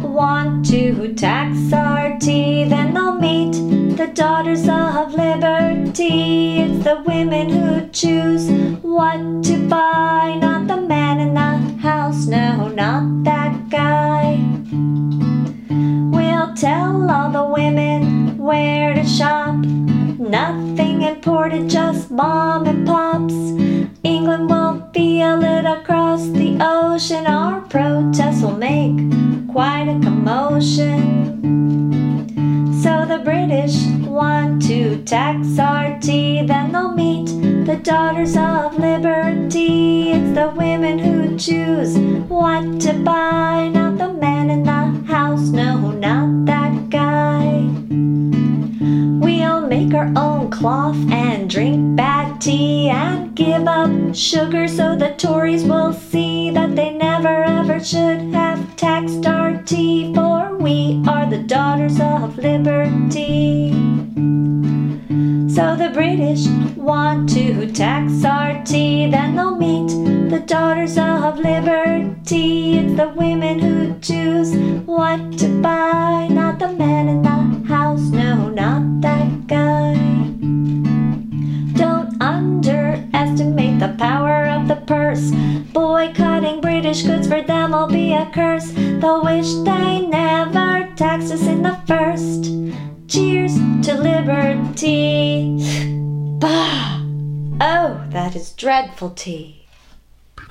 want to tax our tea, then they'll meet the daughters of liberty. It's the women who choose what to buy, not the man in the house, no, not that guy. We'll tell all the women where to shop, nothing imported, just mom and pops. England won't feel it across the ocean. Our protests will make quite a commotion. So the British want to tax our tea, then they'll meet the daughters of liberty. It's the women who choose what to buy, not the man in the house, no, not that guy. We'll make our own cloth and drink bad tea and give up sugar so the Tories will see that they never ever should have taxed our tea, for we are the daughters of liberty. So the British want to tax our tea, then they'll meet the daughters of liberty. It's the women who choose what to buy, not the man in the house, no, not that guy. Don't underestimate the power of the purse. Boycotting British goods for them will be a curse. They'll wish they never taxed us in the first. Cheers to liberty. Bah! Oh, that is dreadful tea.